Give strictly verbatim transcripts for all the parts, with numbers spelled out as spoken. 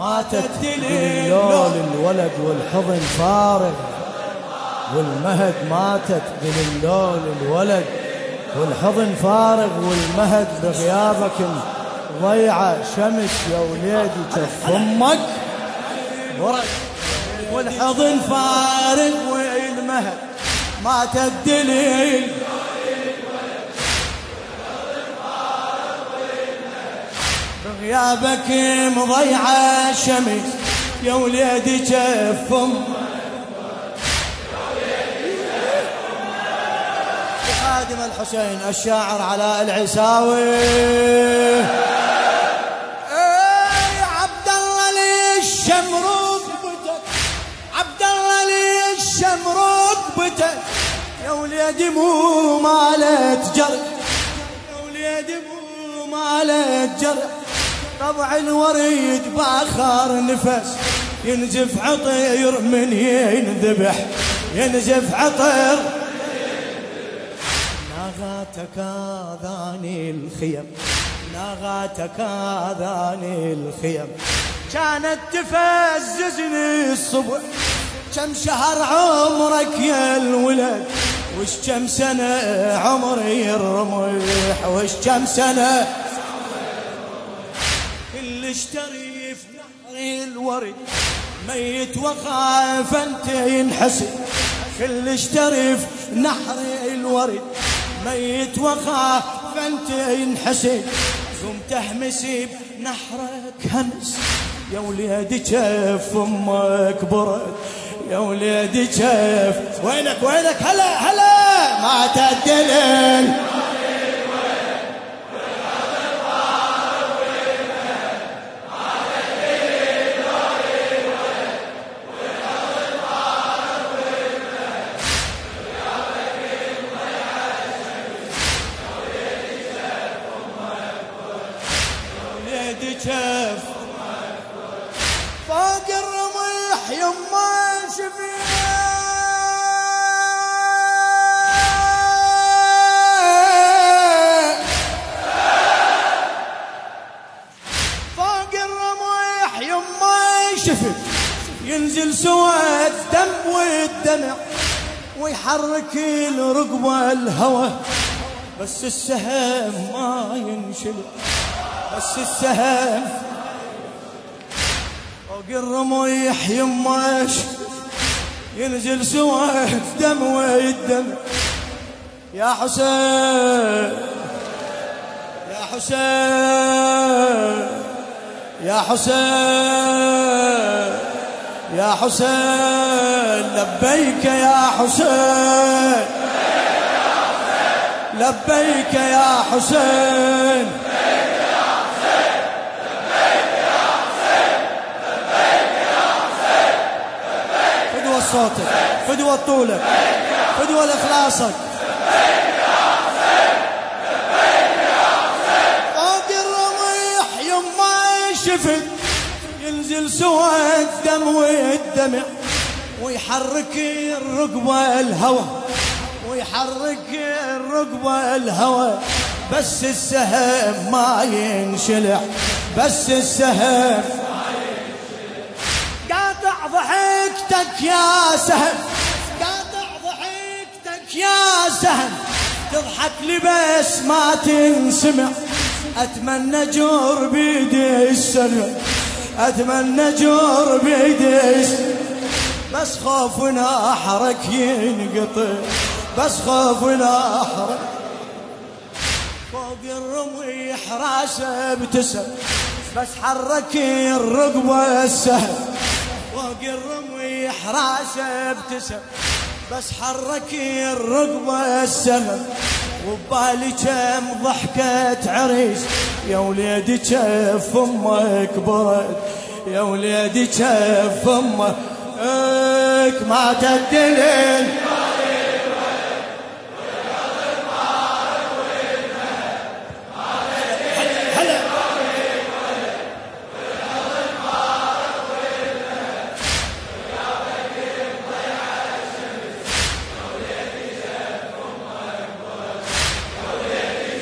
ماتت باللول الولد والحضن فارغ، والمهد ماتت باللول الولد والحضن فارغ، والمهد بغيابك ضيعة شمس يا وليدي كف امك ورد، والحضن فارغ والمهد ماتت دليل بغيابك مضيعة شمس يا وليدي كف امك. خادم الحسين الشاعر علاء العساوي. اي عبد الله لي الشمروك بتك، عبد الله لي الشمروك بتك يا وليدي مو مالت جرح، يا وليدي مو مالت جرح، طبع الوريد باخر نفس ينزف عطير من ينذبح، ينزف عطير ناغاتك آذاني الخيم، ناغاتك آذاني الخيم، كانت تفززني الصبح، كم شهر عمرك يا الولد، وش كم سنة عمري الرمح، وش كم سنة كل اشتري في نهر الورد ميت وخاف انت ينحسد، كل اشتري في نهر الورد ميت وخاف انت ينحسد، قوم تهمسي بنحرك همس يا وليدي كيف امك برد، يا وليدي كيف وينك وينك هلا هلا ما تدلل كيف فوق الرمح يما شفيع فوق الرمح يما شفت ينزل سواد دم والدمع ويحرك الرقبة الهوى، بس السهم ما ينشلق، بس السهم فوق الرميح يماش ينزل سواد دم والدم، يا حسين يا حسين يا حسين يا حسين لبيك يا حسين، لبيك يا حسين، صوتك فدوى طولك فدوى لإخلاصك فوق الرميح يما شفت ينزل سواد دم والدمع ويحرك الرقبة الهوى، ويحرك الرقبة الهوى، بس السهم ما ينشلح، بس السهم ضحكتك يا سهم، قاطع ضحكتك يا سهم، تضحك لي بس ما تنسمع، أتمنى جور بيدي السمع، أتمنى جور بيدي السمع، بس خوف نحرك ينقطع، بس خوف نحرك فوق الرميح راسه ابتسم، بس حرك الرقبة السهم، فوق الرميح راسه ابتسم، بس حرك الرقبة السهم، وبالي كم ضحكة عريس يا وليدي كيف امك برد، يا وليدي كيف امك ما تدلل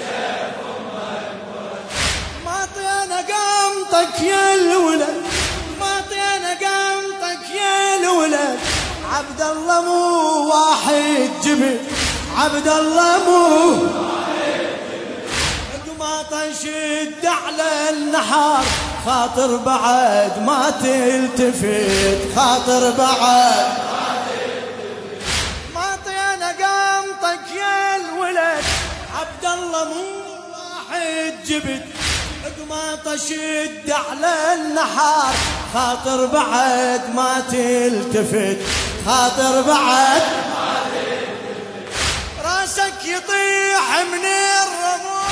يا الولد الجبل عبد الله مو ما طنشد على النحار خاطر بعد ما تلتفت خاطر بعد ما تلتفت ما طينا قمطك يا الولد عبد الله مو واحد جبت ما طشد على النحار خاطر بعد ما تلتفت خاطر بعد ما تلتفت راسك يطيح من الرموش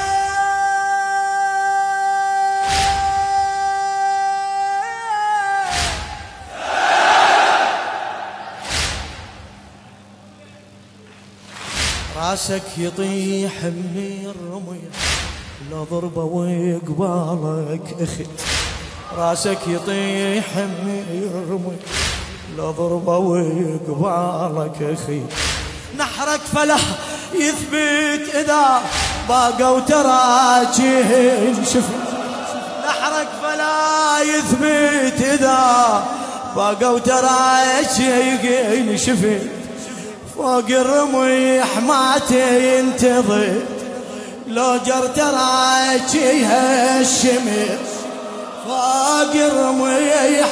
راسك يطيح من الرمية لا ضربة وقبالك اخت راسك يطيح من الرمية لا ضربة وقبالك اخي نحرك فلا يثبت اذا باقوا تراجين شفت نحرك فلا يثبت اذا باقوا تراجين شفت فوق الرميح ما تنتظر لو جرت راجيها الشمس فوق الرميح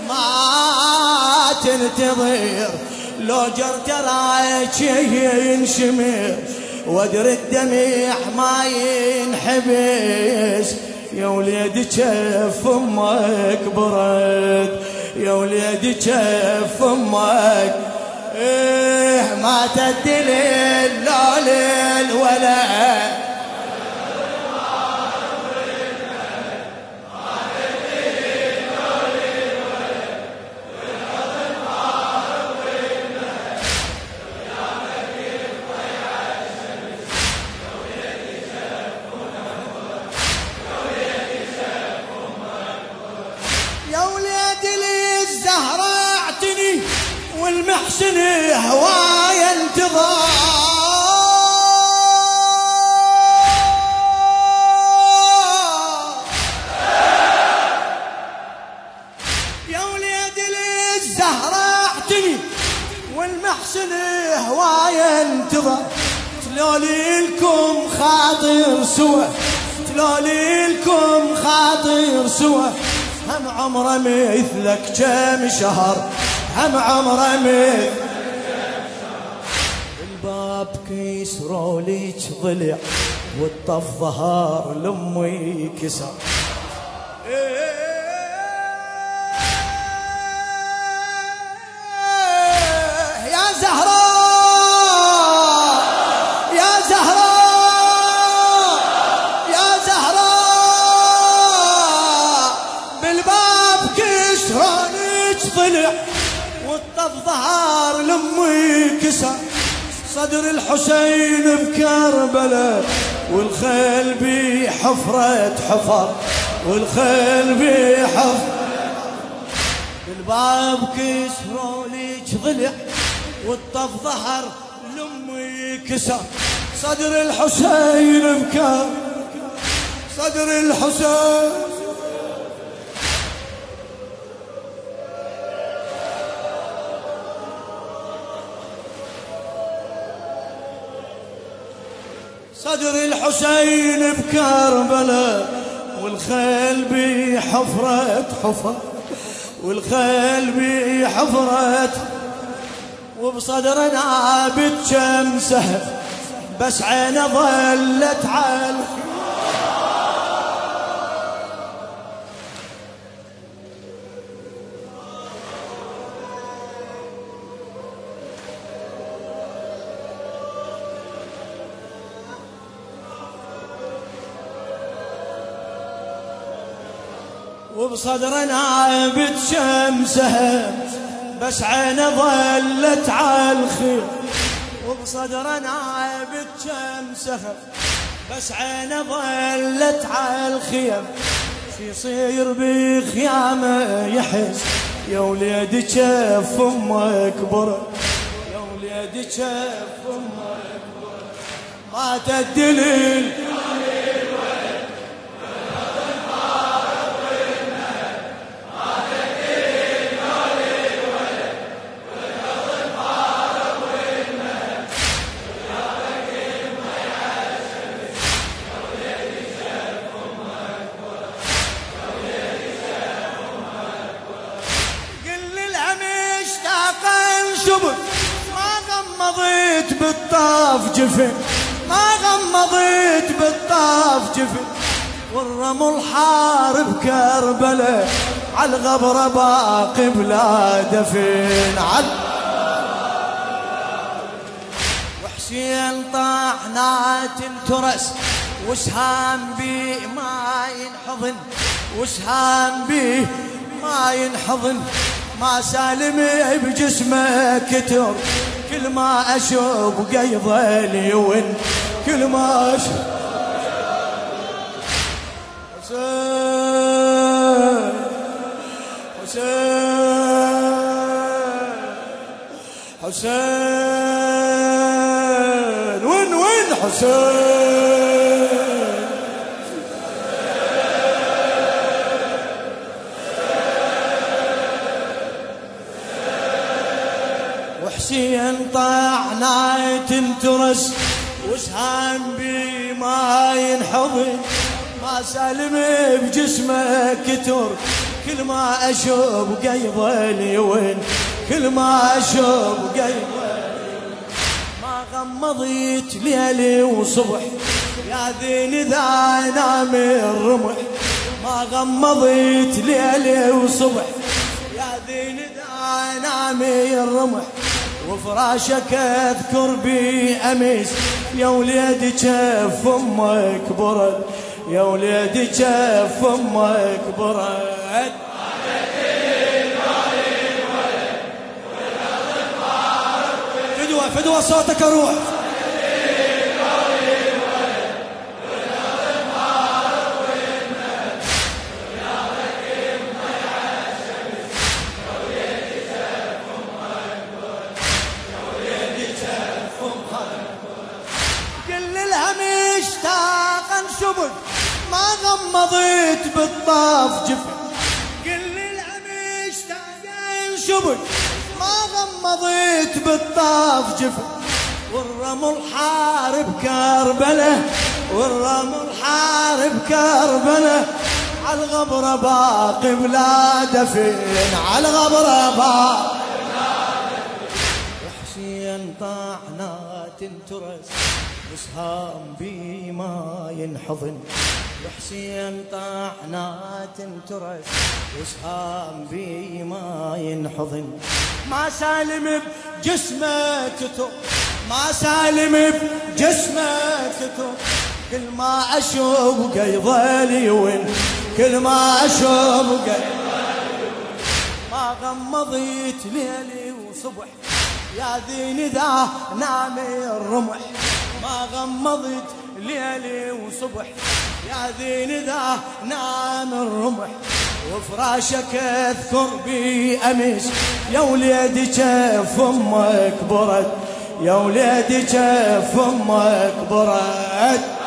ما تنتظر لو جرت راجيها ينشمر ودر الدميح ما ينحبس يا وليد جف امك برد يا وليد جف امك إيه ما تدلل لا للولد والمحسن هوايا انتظار يا وليد الزهرة اعتني والمحسن هوايا انتظار تلولي لكم خاطر سوا تلولي لكم خاطر سوا هم عمره مثلك كم شهر هم عمره مثل الباب كيسروا ليك ضلع والطف ظهر لامي كسر يا زهراء يا زهراء يا زهراء بالباب كيسروا ليك ضلع والطف ظهر لامي كسر صدر الحسين بكربلاء والخيل بحفرة حفر والخيل بحفرة بالباب كسروا ليك ضلع والطف ظهر لامي كسر صدر الحسين بكربلاء صدر الحسين صدر الحسين بكربلاء والخيل بحفرة حفر والخيل بحفرة وبصدرنا بتشم سهل بس عينه ظلت على وبصدرنا بتشمسها بس عينه ظلت على الخير وبصدرنا بتشمسها بس عينه ظلت على الخيم شي يصير بخيامه يحس يا وليدي جف امك برد يا وليدي جف امك برد ما تدلل غمضت بالطاف جفن ما غمضت بالطاف جفن والرمل حارب كربلاء على الغبرة باقي بلا دفن على وحسين طعنات ترس وسهام بي ما ينحضن وسهام بي ما ينحضن ما سالم بجسمه كتر كل ما اشوف قيض اليون كل ما اشوف حسين حسين حسين وين وين حسين وحسين طعنات ترس وسهام بي ما ينحضن ما سالم بجسمه كتر كل ما اشوف قيض اليون كل ما اشوف قيض ما غمضت ليلي وصبح يا ذين ذا نام الرمح ما غمضت ليلي وصبح يا ذين ذا نام الرمح وفراشك اذكر بي امس يا وليدي جف امك برد يا وليدي جف امك برد فدوة فدوة صوتك روح ما غمضت بالطاف جفن قل العميش تاقين شبك ما غمضت بالطاف جفن والرمل حارب كربله والرمل حارب كربله على الغبرة باقي بلا دفن على الغبرة باقي بلا دفن وحسين طعنات ترس وسهام بي ما ينحضن وحسين طعنات ترس وسهام بي ما ينحضن ما سالم بجسمه كتر ما سالم بجسمه كتر كل ما اشوف قيض اليون كل ما اشوف قيض اليون ما غمضت ليلي وصبح يا ذين ذا نام الرمح ما غمضت ليلي وصبح يا ذين ذا نام الرمح وفراشك اذكر بي امس يا وليدي جف امك برد يا وليدي جف امك برد